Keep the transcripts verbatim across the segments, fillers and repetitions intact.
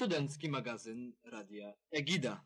studencki magazyn Radia Egida.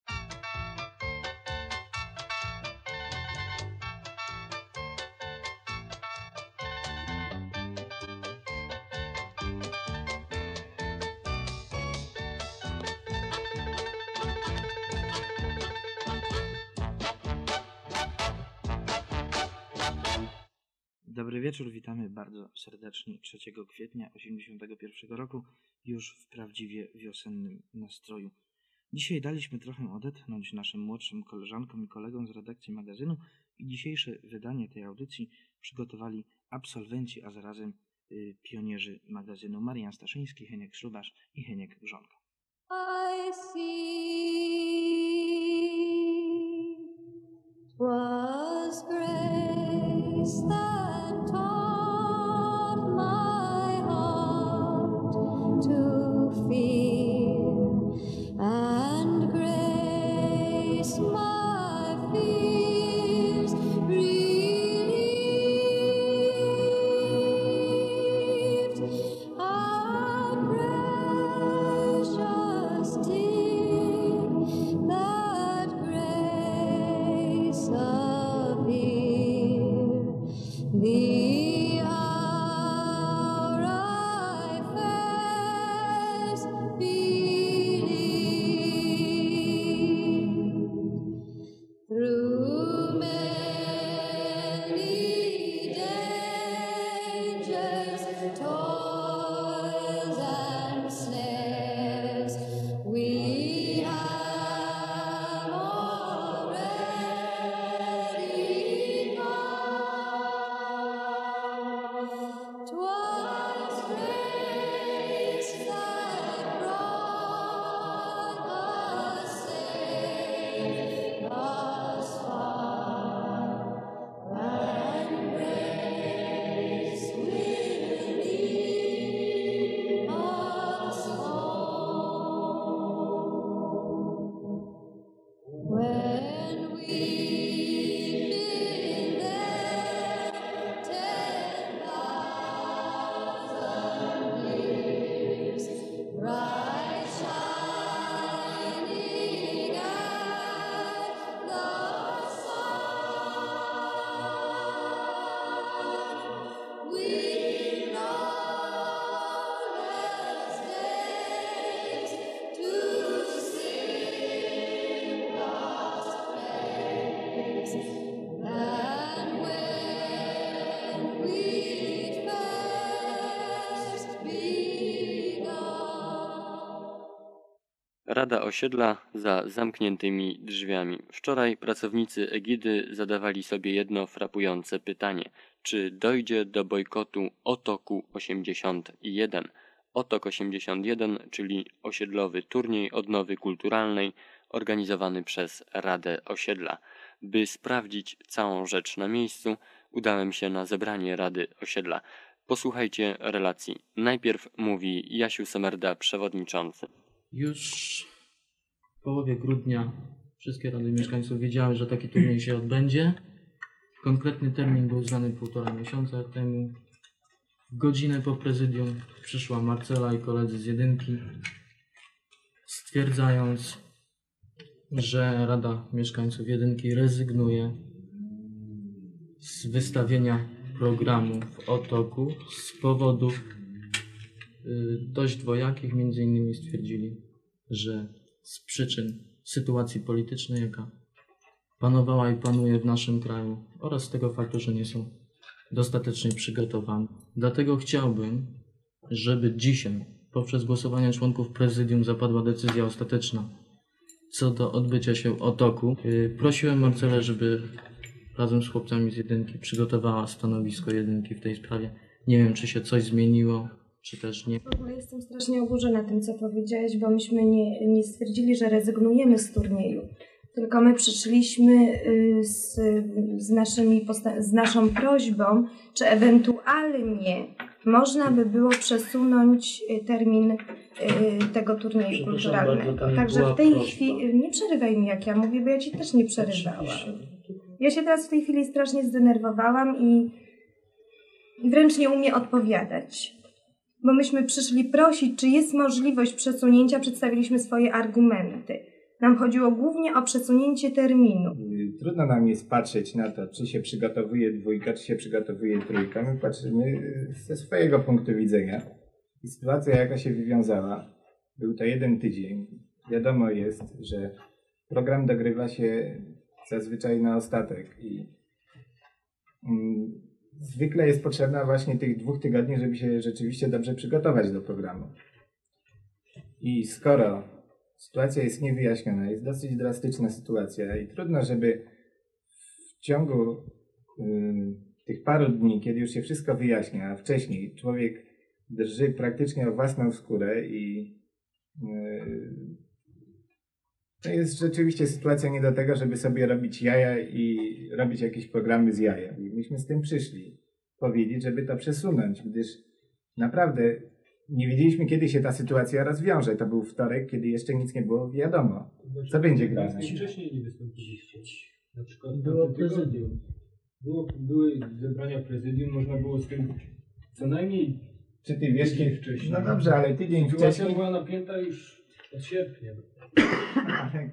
Dobry wieczór, witamy bardzo serdecznie trzeciego kwietnia osiemdziesiątego pierwszego roku, już w prawdziwie wiosennym nastroju. Dzisiaj daliśmy trochę odetchnąć naszym młodszym koleżankom i kolegom z redakcji magazynu i dzisiejsze wydanie tej audycji przygotowali absolwenci, a zarazem y, pionierzy magazynu: Marian Staszyński, Heniek Szrubasz i Heniek Grządka. I see 'twas grace that taught my heart to fear, and grace my fears relieved. How precious did that grace appear, the hour I first believed. Through many dangers, toils and snares, we have already gone. 'Twas grace that brought us safe thus far, and grace will lead us home. When we've been there ten thousand years, bright shining as the sun, we've numberless days to sing God's praise. And when we'd first begun, Rada osiedla za zamkniętymi drzwiami. Wczoraj pracownicy Egidy zadawali sobie jedno frapujące pytanie. Czy dojdzie do bojkotu Otoku osiemdziesiąt jeden? Otok osiemdziesiąt jeden, czyli osiedlowy turniej odnowy kulturalnej organizowany przez Radę Osiedla. By sprawdzić całą rzecz na miejscu, udałem się na zebranie Rady Osiedla. Posłuchajcie relacji. Najpierw mówi Jasiu Semerda, przewodniczący. Już w połowie grudnia wszystkie rady mieszkańców wiedziały, że taki turniej się odbędzie. Konkretny termin był znany półtora miesiąca temu. Godzinę po prezydium przyszła Marcela i koledzy z jedynki, stwierdzając, że Rada Mieszkańców jedynki rezygnuje z wystawienia programu w Otoku z powodów y, dość dwojakich. Między innymi stwierdzili, że z przyczyn sytuacji politycznej, jaka panowała i panuje w naszym kraju, oraz z tego faktu, że nie są dostatecznie przygotowani. Dlatego chciałbym, żeby dzisiaj poprzez głosowanie członków prezydium zapadła decyzja ostateczna co do odbycia się Otoku. Yy, Prosiłem Marcelę, żeby razem z chłopcami z jedynki przygotowała stanowisko jedynki w tej sprawie. Nie wiem, czy się coś zmieniło, czy też nie. W ogóle jestem strasznie oburzona tym, co powiedziałeś, bo myśmy nie, nie stwierdzili, że rezygnujemy z turnieju, tylko my przyszliśmy y, z, z, naszymi posta- z naszą prośbą, czy ewentualnie można by było przesunąć y, termin y, tego turnieju kulturalnego. Także w tej chwili, nie przerywaj mi jak ja mówię, bo ja ci też nie przerywałam. Ja się teraz w tej chwili strasznie zdenerwowałam i, i wręcz nie umiem odpowiadać. bo myśmy przyszli prosić, czy jest możliwość przesunięcia, przedstawiliśmy swoje argumenty. Nam chodziło głównie o przesunięcie terminu. Trudno nam jest patrzeć na to, czy się przygotowuje dwójka, czy się przygotowuje trójka. My patrzymy ze swojego punktu widzenia. I sytuacja, jaka się wywiązała, był to jeden tydzień. Wiadomo jest, że program dogrywa się zazwyczaj na ostatek i mm, zwykle jest potrzebna właśnie tych dwóch tygodni, żeby się rzeczywiście dobrze przygotować do programu. I skoro sytuacja jest niewyjaśniona, jest dosyć drastyczna sytuacja i trudno, żeby w ciągu y, tych paru dni, kiedy już się wszystko wyjaśnia, a wcześniej człowiek drży praktycznie o własną skórę i y, to jest rzeczywiście sytuacja nie do tego, żeby sobie robić jaja i robić jakieś programy z jaja. I myśmy z tym przyszli powiedzieć, żeby to przesunąć, gdyż naprawdę nie wiedzieliśmy, kiedy się ta sytuacja rozwiąże. To był wtorek, kiedy jeszcze nic nie było wiadomo. Co będzie grane? Wcześniej nie wystąpiliście. Na przykład Było na tym tygodniu. Było, były zebrania prezydium, można było z tym co najmniej Czy ty wiesz, tydzień kiedy wcześniej. No dobrze, ale tydzień Sytuacja wcześniej. była napięta już od sierpnia. Ale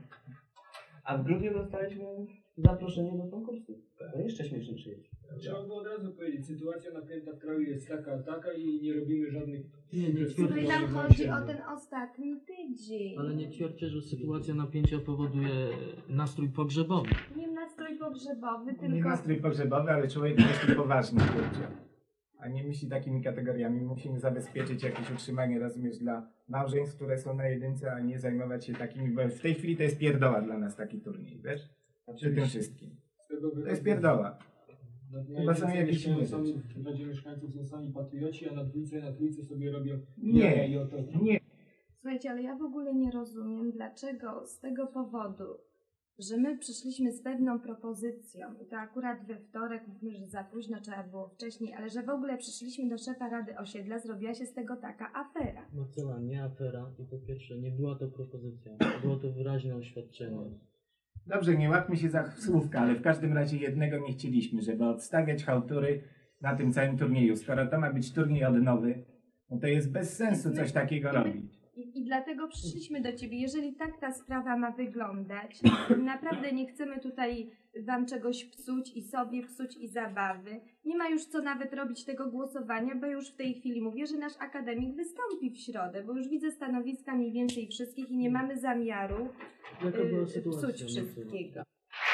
A w grudniu dostaliśmy zaproszenie do konkursu. To jeszcze śmieszniejsze jest. Trzeba było od razu powiedzieć, sytuacja napięta w kraju jest taka, taka i nie robimy żadnych... Nie, nie Tutaj twierdzę, nam że chodzi się- o ten ostatni tydzień. Ale nie twierdzę, że sytuacja napięcia powoduje nastrój pogrzebowy. Nie nastrój pogrzebowy, nie tylko... nastrój pogrzebowy, ale człowiek myśli poważnie, kurczę. A nie myśli takimi kategoriami. Musimy zabezpieczyć jakieś utrzymanie, rozumiesz, dla małżeństw, które są na jedynce, a nie zajmować się takimi, bo w tej chwili to jest pierdoła dla nas taki turniej, wiesz? Przy tym wszystkim. Z tego To jest pierdoła. Na, na Chyba są jedynce jakieś mieszkają inne sami, rzeczy. w Radzie Mieszkańców są sami patrioci, a na dwójce, na trójce sobie robią Nie. jaja i oto. Nie. Słuchajcie, ale ja w ogóle nie rozumiem, dlaczego z tego powodu, że my przyszliśmy z pewną propozycją i to akurat we wtorek, mówmy, że za późno, trzeba było wcześniej, ale że w ogóle przyszliśmy do szefa Rady Osiedla, zrobiła się z tego taka afera. Marcela, nie afera i po pierwsze nie była to propozycja, było to wyraźne oświadczenie. Dobrze, nie łapmy się za słówka, ale w każdym razie jednego nie chcieliśmy, żeby odstawiać chałtury na tym całym turnieju. Skoro to ma być turniej odnowy, no to jest bez sensu coś takiego robić. I, I dlatego przyszliśmy do Ciebie. Jeżeli tak ta sprawa ma wyglądać, naprawdę nie chcemy tutaj Wam czegoś psuć i sobie psuć i zabawy. Nie ma już co nawet robić tego głosowania, bo już w tej chwili mówię, że nasz akademik wystąpi w środę, bo już widzę stanowiska mniej więcej wszystkich i nie mamy zamiaru Jaka była y, sytuacja? psuć Marcela? wszystkiego.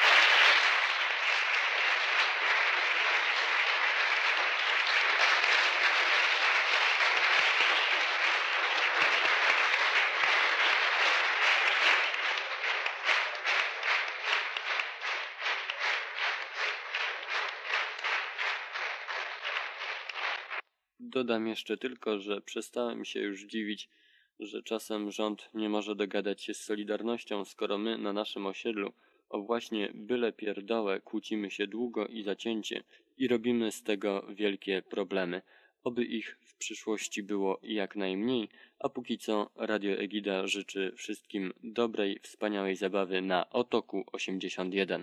Dodam jeszcze tylko, że przestałem się już dziwić, że czasem rząd nie może dogadać się z Solidarnością, skoro my na naszym osiedlu o właśnie byle pierdołę kłócimy się długo i zacięcie i robimy z tego wielkie problemy. Oby ich w przyszłości było jak najmniej, a póki co Radio Egida życzy wszystkim dobrej, wspaniałej zabawy na Otoku osiemdziesiąt jeden.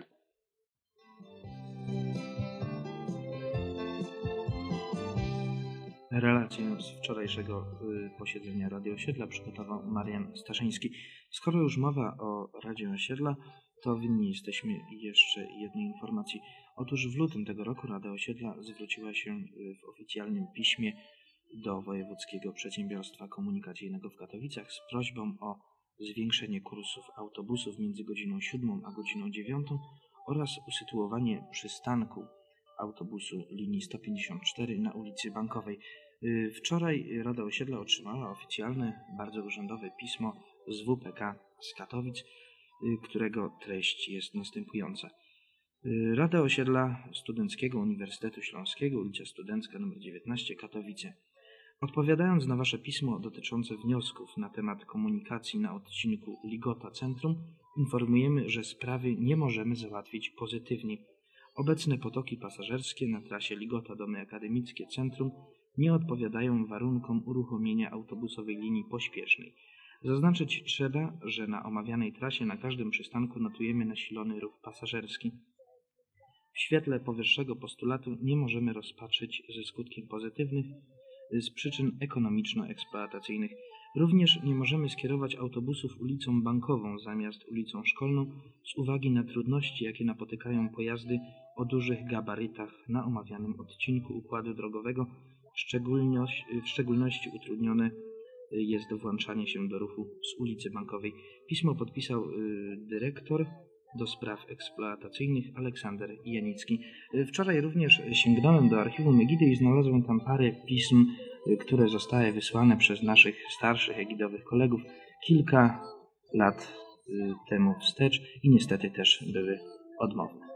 Relację z wczorajszego y, posiedzenia Rady Osiedla przygotował Marian Staszyński. Skoro już mowa o Radzie Osiedla, to winni jesteśmy jeszcze jednej informacji. Otóż w lutym tego roku Rada Osiedla zwróciła się y, w oficjalnym piśmie do Wojewódzkiego Przedsiębiorstwa Komunikacyjnego w Katowicach z prośbą o zwiększenie kursów autobusów między godziną siódmą a godziną dziewiątą oraz usytuowanie przystanku autobusu linii sto pięćdziesiąt cztery na ulicy Bankowej. Wczoraj Rada Osiedla otrzymała oficjalne, bardzo urzędowe pismo z W P K z Katowic, którego treść jest następująca. Rada Osiedla Studenckiego Uniwersytetu Śląskiego, ulica Studencka nr dziewiętnaście, Katowice. Odpowiadając na Wasze pismo dotyczące wniosków na temat komunikacji na odcinku Ligota Centrum, informujemy, że sprawy nie możemy załatwić pozytywnie. Obecne potoki pasażerskie na trasie Ligota Domy Akademickie Centrum nie odpowiadają warunkom uruchomienia autobusowej linii pośpiesznej. Zaznaczyć trzeba, że na omawianej trasie na każdym przystanku notujemy nasilony ruch pasażerski. W świetle powyższego postulatu nie możemy rozpatrzyć ze skutkiem pozytywnych z przyczyn ekonomiczno-eksploatacyjnych. Również nie możemy skierować autobusów ulicą Bankową zamiast ulicą Szkolną z uwagi na trudności, jakie napotykają pojazdy o dużych gabarytach na omawianym odcinku układu drogowego. Szczególność, w szczególności utrudnione jest włączanie się do ruchu z ulicy Bankowej. Pismo podpisał dyrektor do spraw eksploatacyjnych Aleksander Janicki. Wczoraj również sięgnąłem do archiwum Egidy i znalazłem tam parę pism, które zostały wysłane przez naszych starszych egidowych kolegów kilka lat temu wstecz i niestety też były odmowne.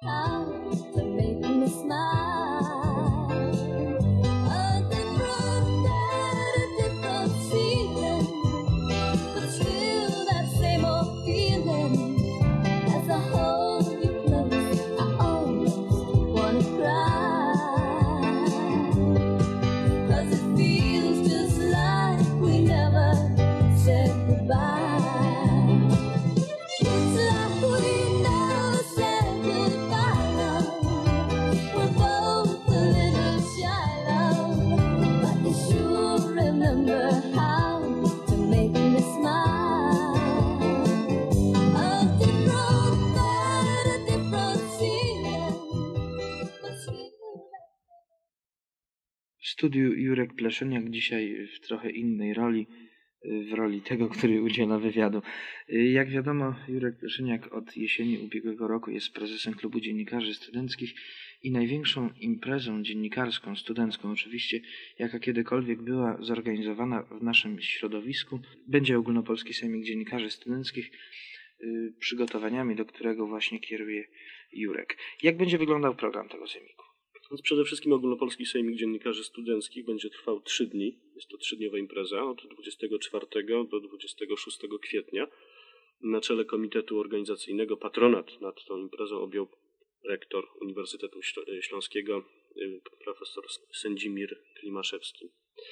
W studiu Jurek Pleszyniak, dzisiaj w trochę innej roli, w roli tego, który udziela wywiadu. Jak wiadomo, Jurek Pleszyniak od jesieni ubiegłego roku jest prezesem Klubu Dziennikarzy Studenckich i największą imprezą dziennikarską, studencką oczywiście, jaka kiedykolwiek była zorganizowana w naszym środowisku, będzie Ogólnopolski Sejmik Dziennikarzy Studenckich, przygotowaniami do którego właśnie kieruje Jurek. Jak będzie wyglądał program tego sejmiku? Więc przede wszystkim Ogólnopolski Sejmik Dziennikarzy Studenckich będzie trwał trzy dni. Jest to trzydniowa impreza od dwudziestego czwartego do dwudziestego szóstego kwietnia. Na czele komitetu organizacyjnego patronat nad tą imprezą objął rektor Uniwersytetu Śląskiego profesor Sędzimir Klimaszewski.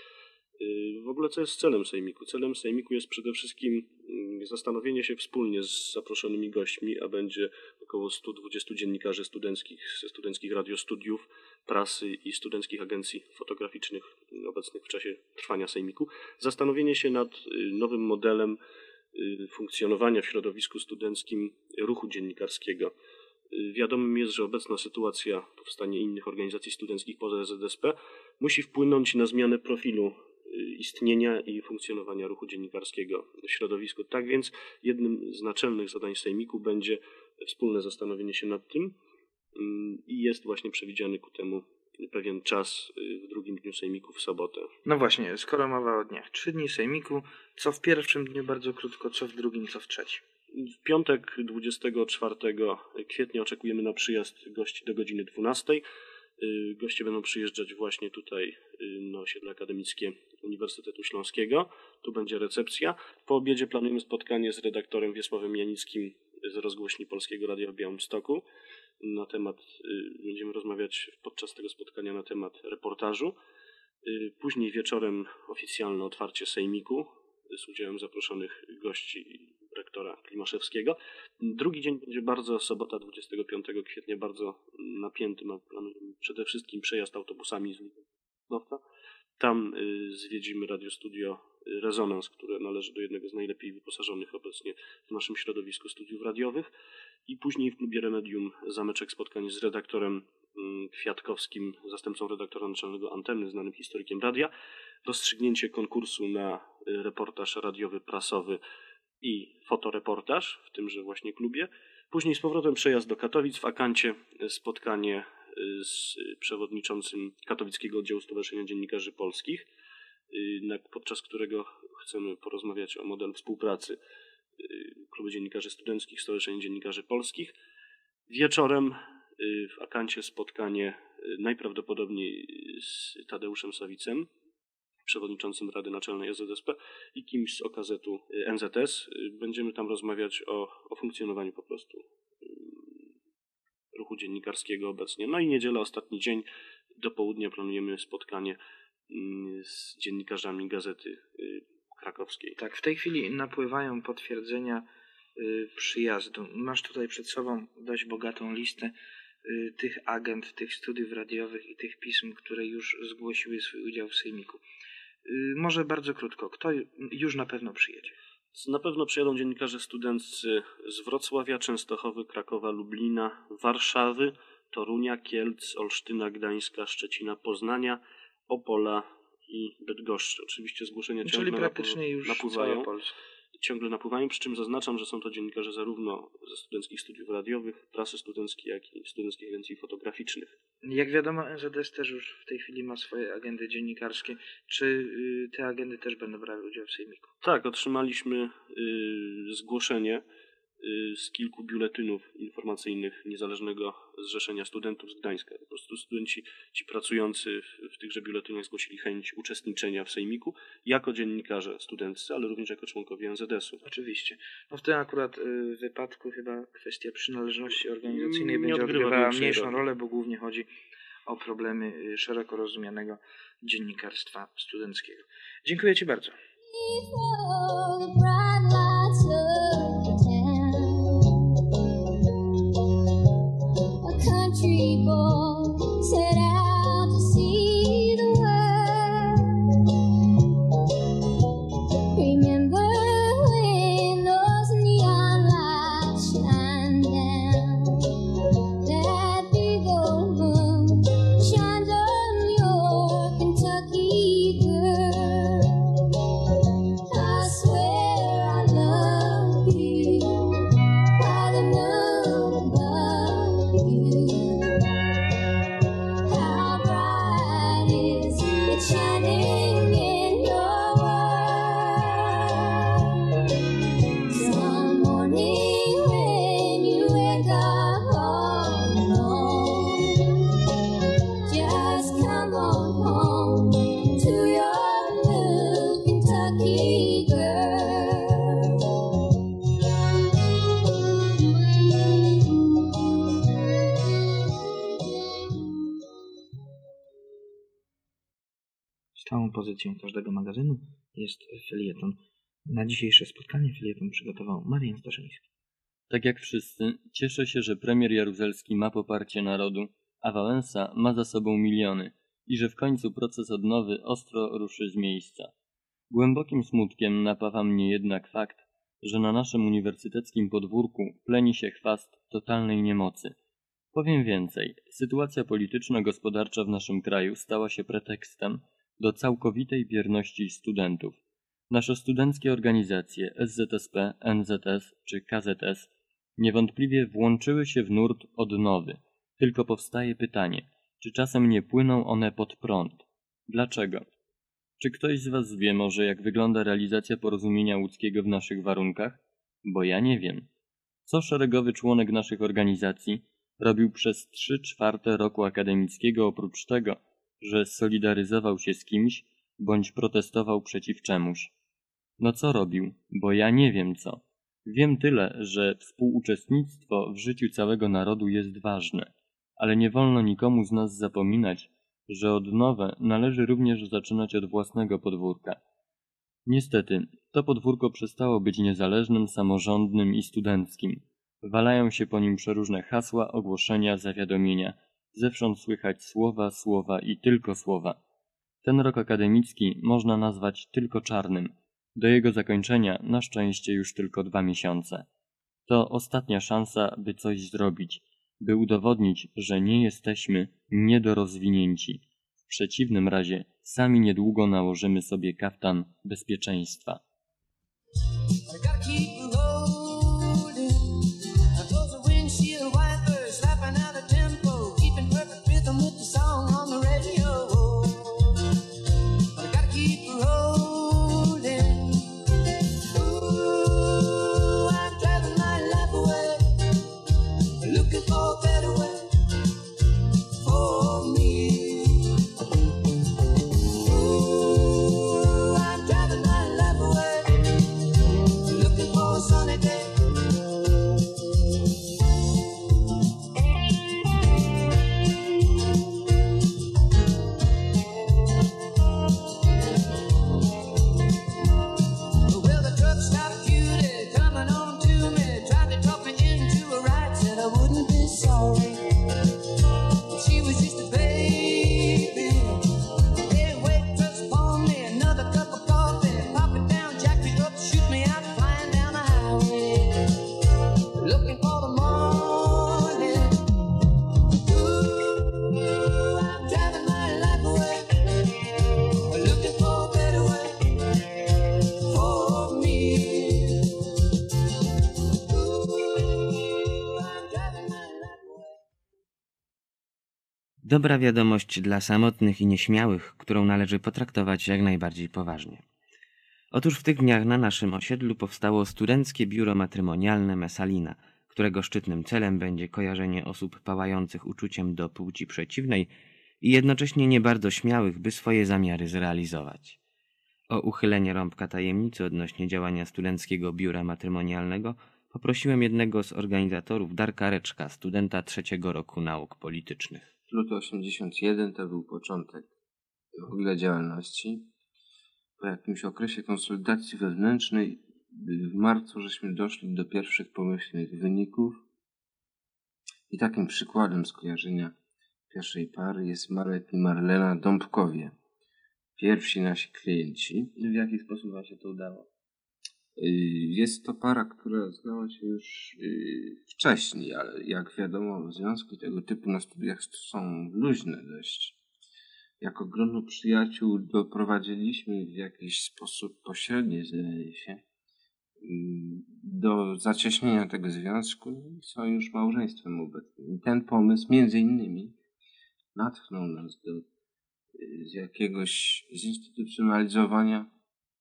W ogóle co jest celem sejmiku? Celem sejmiku jest przede wszystkim zastanowienie się wspólnie z zaproszonymi gośćmi, a będzie około stu dwudziestu dziennikarzy studenckich ze studenckich radiostudiów, prasy i studenckich agencji fotograficznych obecnych w czasie trwania sejmiku. Zastanowienie się nad nowym modelem funkcjonowania w środowisku studenckim ruchu dziennikarskiego. Wiadomym jest, że obecna sytuacja, powstanie innych organizacji studenckich poza Z S P musi wpłynąć na zmianę profilu istnienia i funkcjonowania ruchu dziennikarskiego w środowisku. Tak więc jednym z naczelnych zadań sejmiku będzie wspólne zastanowienie się nad tym i jest właśnie przewidziany ku temu pewien czas w drugim dniu sejmiku w sobotę. No właśnie, skoro mowa o dniach. Trzy dni sejmiku, co w pierwszym dniu bardzo krótko, co w drugim, co w trzecim. W piątek dwudziestego czwartego kwietnia oczekujemy na przyjazd gości do godziny dwunastej. Goście będą przyjeżdżać właśnie tutaj na osiedle akademickie Uniwersytetu Śląskiego. Tu będzie recepcja. Po obiedzie planujemy spotkanie z redaktorem Wiesławem Janickim z rozgłośni Polskiego Radia w Białymstoku. Na temat, będziemy rozmawiać podczas tego spotkania na temat reportażu. Później wieczorem oficjalne otwarcie sejmiku z udziałem zaproszonych gości rektora Klimaszewskiego. Drugi dzień będzie bardzo, sobota dwudziestego piątego kwietnia, bardzo napięty. Planujemy przede wszystkim przejazd autobusami z Lidowca. Tam zwiedzimy radiostudio Rezonans, które należy do jednego z najlepiej wyposażonych obecnie w naszym środowisku studiów radiowych. I później w klubie Remedium zameczek spotkanie z redaktorem Kwiatkowskim, zastępcą redaktora naczelnego Anteny, znanym historykiem radia. Rozstrzygnięcie konkursu na reportaż radiowy, prasowy i fotoreportaż w tymże właśnie klubie. Później z powrotem przejazd do Katowic, w Akancie spotkanie z przewodniczącym Katowickiego Oddziału Stowarzyszenia Dziennikarzy Polskich, podczas którego chcemy porozmawiać o modelu współpracy Klubu Dziennikarzy Studenckich, Stowarzyszenia Dziennikarzy Polskich. Wieczorem w Akancie spotkanie najprawdopodobniej z Tadeuszem Sawicem, przewodniczącym Rady Naczelnej S Z S P i kimś z O K Z-u N Z S. Będziemy tam rozmawiać o, o funkcjonowaniu po prostu ruchu dziennikarskiego obecnie. No i niedziela, ostatni dzień, do południa planujemy spotkanie z dziennikarzami Gazety Krakowskiej. Tak, w tej chwili napływają potwierdzenia przyjazdu. Masz tutaj przed sobą dość bogatą listę y, tych agent, tych studiów radiowych i tych pism, które już zgłosiły swój udział w sejmiku. Y, może bardzo krótko, kto już na pewno przyjedzie? Na pewno przyjadą dziennikarze studenccy z Wrocławia, Częstochowy, Krakowa, Lublina, Warszawy, Torunia, Kielc, Olsztyna, Gdańska, Szczecina, Poznania, Opola i Bydgoszczy. Oczywiście zgłoszenia Czyli ciągle praktycznie już napływają. cała Polska. Ciągle napływają, przy czym zaznaczam, że są to dziennikarze zarówno ze studenckich studiów radiowych, prasy studenckiej, jak i studenckich agencji fotograficznych. Jak wiadomo, N Z S też już w tej chwili ma swoje agendy dziennikarskie. Czy y, te agendy też będą brały udział w sejmiku? Tak, otrzymaliśmy y, zgłoszenie y, z kilku biuletynów informacyjnych Niezależnego Zrzeszenia Studentów z Gdańska. Po prostu studenci, ci pracujący w, w tychże biuletynach zgłosili chęć uczestniczenia w sejmiku jako dziennikarze studenccy, ale również jako członkowie N Z S u. Oczywiście. No w tym akurat y, wypadku chyba kwestia przynależności organizacyjnej Nie będzie odgrywa odgrywała większej mniejszą roli. rolę, bo głównie chodzi o problemy y, szeroko rozumianego dziennikarstwa studenckiego. Dziękuję Ci bardzo. Before the bright lights of the town, a country boy set out to see the world. Remember when those neon lights shine down, that big old moon shines on your Kentucky girl. I swear I love you by the moon above you. How bright is it shining in your world? Some morning when you wake up all alone, just come on home to your new Kentucky girl. Stałą pozycją każdego magazynu jest felieton. Na dzisiejsze spotkanie felieton przygotował Marian Staszyński. Tak jak wszyscy, cieszę się, że premier Jaruzelski ma poparcie narodu, a Wałęsa ma za sobą miliony i że w końcu proces odnowy ostro ruszy z miejsca. Głębokim smutkiem napawa mnie jednak fakt, że na naszym uniwersyteckim podwórku pleni się chwast totalnej niemocy. Powiem więcej, sytuacja polityczno-gospodarcza w naszym kraju stała się pretekstem do całkowitej bierności studentów. Nasze studenckie organizacje S Z S P, N Z S czy K Z S niewątpliwie włączyły się w nurt odnowy, tylko powstaje pytanie, czy czasem nie płyną one pod prąd? Dlaczego? Czy ktoś z Was wie może, jak wygląda realizacja porozumienia łódzkiego w naszych warunkach? Bo ja nie wiem. Co szeregowy członek naszych organizacji robił przez trzy czwarte roku akademickiego oprócz tego, że solidaryzował się z kimś bądź protestował przeciw czemuś? No co robił? Bo ja nie wiem co. Wiem tyle, że współuczestnictwo w życiu całego narodu jest ważne, ale nie wolno nikomu z nas zapominać, że odnowę należy również zaczynać od własnego podwórka. Niestety, to podwórko przestało być niezależnym, samorządnym i studenckim. Walają się po nim przeróżne hasła, ogłoszenia, zawiadomienia. Zewsząd słychać słowa, słowa i tylko słowa. Ten rok akademicki można nazwać tylko czarnym. Do jego zakończenia na szczęście już tylko dwa miesiące. To ostatnia szansa, by coś zrobić, by udowodnić, że nie jesteśmy niedorozwinięci. W przeciwnym razie sami niedługo nałożymy sobie kaftan bezpieczeństwa. Sunny day. Dobra wiadomość dla samotnych i nieśmiałych, którą należy potraktować jak najbardziej poważnie. Otóż w tych dniach na naszym osiedlu powstało studenckie biuro matrymonialne Messalina, którego szczytnym celem będzie kojarzenie osób pałających uczuciem do płci przeciwnej i jednocześnie nie bardzo śmiałych, by swoje zamiary zrealizować. O uchylenie rąbka tajemnicy odnośnie działania studenckiego biura matrymonialnego poprosiłem jednego z organizatorów, Darka Reczka, studenta trzeciego roku nauk politycznych. Luty osiemdziesiąt jeden to był początek w ogóle działalności. Po jakimś okresie konsolidacji wewnętrznej w marcu żeśmy doszli do pierwszych pomyślnych wyników i takim przykładem skojarzenia pierwszej pary jest Marek i Marlena Dąbkowie. Pierwsi nasi klienci. W jaki sposób wam się to udało? Jest to para, która znała się już wcześniej, ale jak wiadomo, związki tego typu na studiach są luźne dość. Jako grono przyjaciół doprowadziliśmy w jakiś sposób pośredni, zdaje się, do zacieśnienia tego związku i są już małżeństwem obecnym. I ten pomysł między innymi natchnął nas do z jakiegoś zinstytucjonalizowania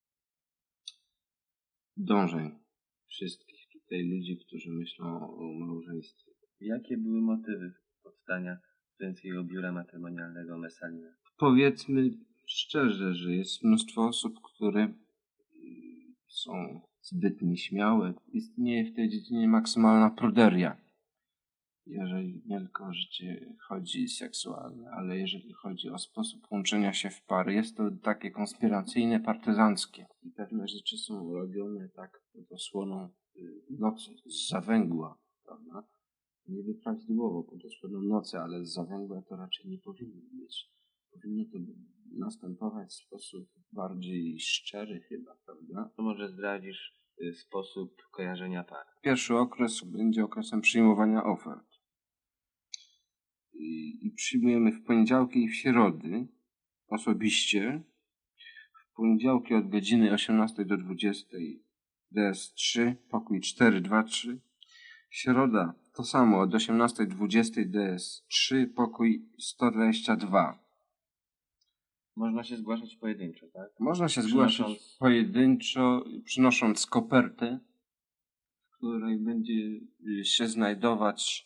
dążeń wszystkich tutaj ludzi, którzy myślą o małżeństwie. Jakie były motywy powstania studenckiego biura matrymonialnego Messalina? Powiedzmy szczerze, że jest mnóstwo osób, które są zbyt nieśmiałe. Istnieje w tej dziedzinie maksymalna pruderia. Jeżeli nie tylko o życie chodzi seksualne, ale jeżeli chodzi o sposób łączenia się w pary, jest to takie konspiracyjne, partyzanckie. I pewne rzeczy są robione tak pod osłoną nocy, z zawęgła, prawda? Niby prawidłowo pod osłoną nocy, ale z zawęgła to raczej nie powinno być. Powinno to następować w sposób bardziej szczery chyba, prawda? To może zdradzisz y, sposób kojarzenia par. Pierwszy okres będzie okresem przyjmowania ofert. I, i przyjmujemy w poniedziałki i w środy osobiście. W poniedziałki od godziny osiemnastej do dwudziestej D S trzy, pokój cztery dwa trzy. Środa to samo od osiemnastej do dwudziestej D S trzy, pokój sto dwadzieścia dwa. Można się zgłaszać pojedynczo, tak? Można się Przynosząc... zgłaszać pojedynczo, przynosząc kopertę, w której będzie się znajdować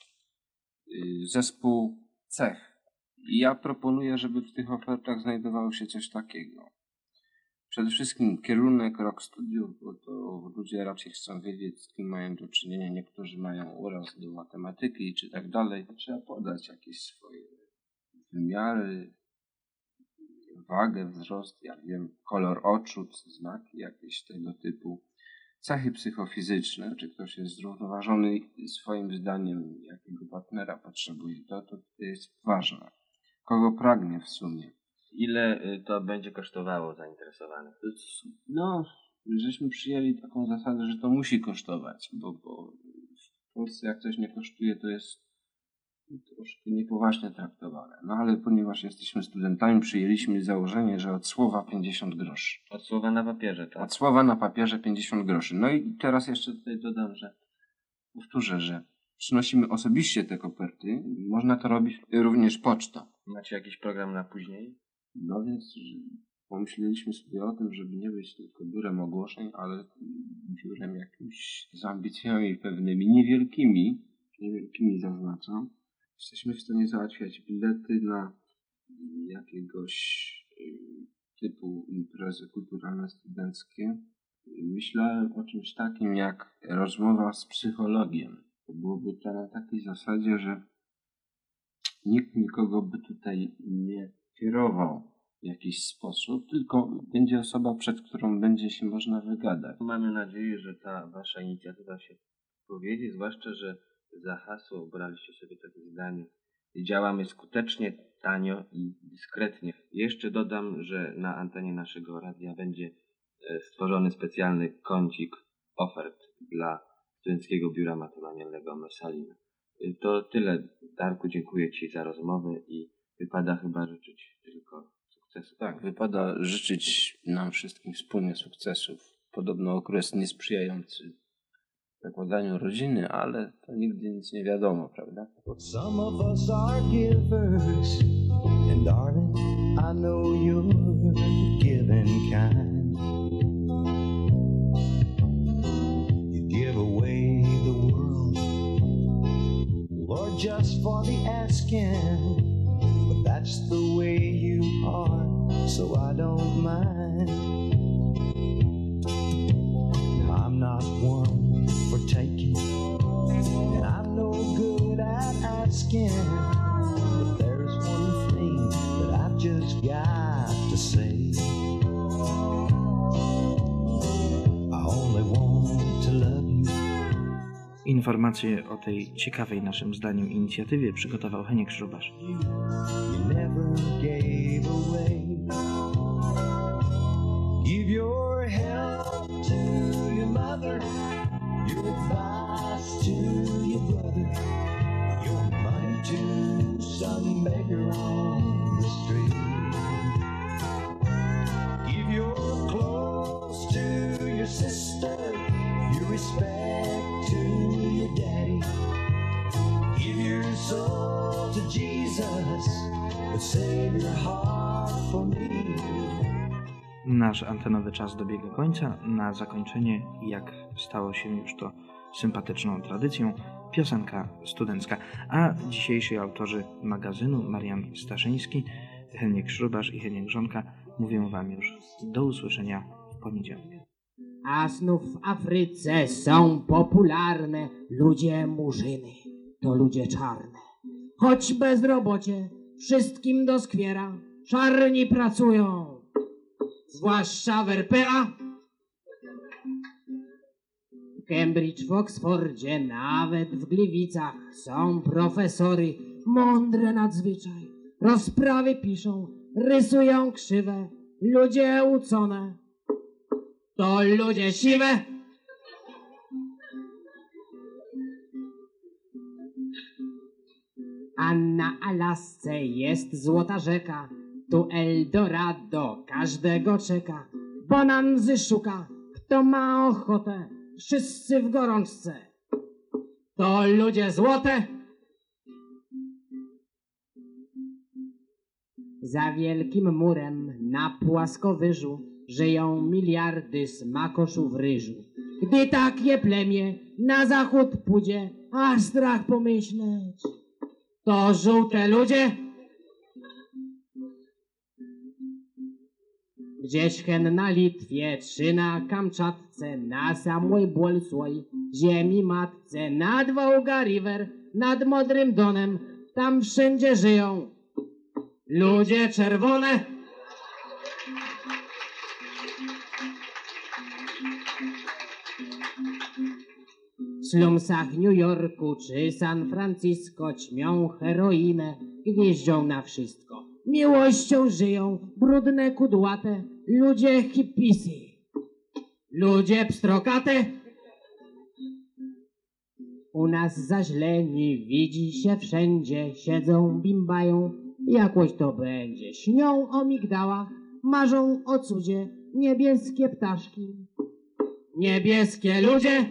zespół cech. I ja proponuję, żeby w tych ofertach znajdowało się coś takiego. Przede wszystkim kierunek, rok studiów, bo to ludzie raczej chcą wiedzieć, z kim mają do czynienia. Niektórzy mają uraz do matematyki czy tak dalej. Trzeba podać jakieś swoje wymiary, wagę, wzrost, ja wiem, kolor oczu, znaki jakieś tego typu. Cechy psychofizyczne, czy ktoś jest zrównoważony swoim zdaniem, jakiego partnera potrzebuje, to, to jest ważne. Kogo pragnie w sumie. Ile to będzie kosztowało zainteresowanych? No, żeśmy przyjęli taką zasadę, że to musi kosztować, bo, bo w Polsce jak coś nie kosztuje, to jest troszkę niepoważnie traktowane. No ale ponieważ jesteśmy studentami, przyjęliśmy założenie, że od słowa pięćdziesiąt groszy. Od słowa na papierze, tak? Od słowa na papierze pięćdziesiąt groszy. No i teraz jeszcze tutaj dodam, że powtórzę, że przynosimy osobiście te koperty. Można to robić również pocztą. Macie jakiś program na później? No więc pomyśleliśmy sobie o tym, żeby nie być tylko biurem ogłoszeń, ale biurem jakimś z ambicjami pewnymi, niewielkimi, niewielkimi zaznaczam. Jesteśmy w stanie załatwiać bilety na jakiegoś typu imprezy kulturalne studenckie. Myślałem o czymś takim jak rozmowa z psychologiem. To byłoby to na takiej zasadzie, że nikt nikogo by tutaj nie kierował w jakiś sposób, tylko będzie osoba, przed którą będzie się można wygadać. Mamy nadzieję, że ta wasza inicjatywa się powiedzie, zwłaszcza, że za hasło obraliście sobie takie zdanie. Działamy skutecznie, tanio i dyskretnie. Jeszcze dodam, że na antenie naszego radia będzie stworzony specjalny kącik ofert dla Studenckiego Biura Matrymonialnego Messalina. To tyle. Darku, dziękuję Ci za rozmowę i wypada chyba życzyć tylko sukcesu. Tak, wypada życzyć nam wszystkim wspólnie sukcesów. Podobno okres niesprzyjający zakładaniu rodziny, ale to nigdy nic nie wiadomo, prawda? Some of us are givers, and darling, I know you're the giving kind. You give away the world, Lord, just for the asking, but that's the way you are, so I don't mind. I'm not one for taking, and I'm no good at asking, but there's one thing that I've just got to say. I only want to love you. Informacje o tej ciekawej naszym zdaniem inicjatywie przygotował Heniek Szrubasz. You never gave away. Give your help to your mother, your advice to your brother, your money to some beggar on the street. Give your clothes to your sister, your respect to your daddy. Give your soul to Jesus, but save your heart for me. Nasz antenowy czas dobiega końca. Na zakończenie, jak stało się już to sympatyczną tradycją, piosenka studencka. A dzisiejsi autorzy magazynu, Marian Staszyński, Heniek Szrubasz i Heniek Żonka, mówią wam już do usłyszenia w poniedziałek. A znów w Afryce są popularne ludzie murzyny, to ludzie czarne. Choć bezrobocie wszystkim doskwiera, czarni pracują, zwłaszcza w R P A. W Cambridge, w Oksfordzie, nawet w Gliwicach są profesory mądre nadzwyczaj. Rozprawy piszą, rysują krzywe, ludzie ucone, to ludzie siwe. A na Alasce jest złota rzeka, tu Eldorado każdego czeka. Bonanzy szuka, kto ma ochotę, wszyscy w gorączce, to ludzie złote. Za wielkim murem na płaskowyżu żyją miliardy smakoszów ryżu. Gdy takie plemię na zachód pójdzie, aż strach pomyśleć, to żółte ludzie. Gdzieś hen na Litwie, czy na Kamczatce, na samej Bolsłoj, ziemi matce, nad Wołga River, nad Modrym Donem, tam wszędzie żyją ludzie czerwone. W slumsach New Yorku czy San Francisco ćmią heroinę, gwieździą na wszystko. Miłością żyją brudne, kudłate ludzie hipisy, ludzie pstrokate. U nas zaźleni widzi się wszędzie, siedzą, bimbają, jakoś to będzie. Śnią o migdałach, marzą o cudzie, niebieskie ptaszki, niebieskie ludzie.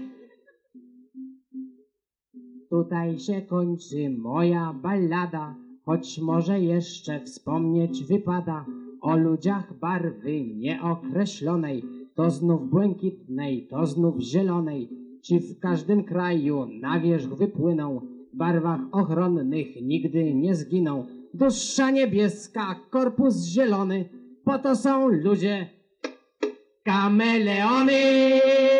Tutaj się kończy moja ballada, choć może jeszcze wspomnieć wypada o ludziach barwy nieokreślonej, to znów błękitnej, to znów zielonej, ci w każdym kraju na wierzch wypłyną, w barwach ochronnych nigdy nie zginą. Dusza niebieska, korpus zielony, po to są ludzie kameleony.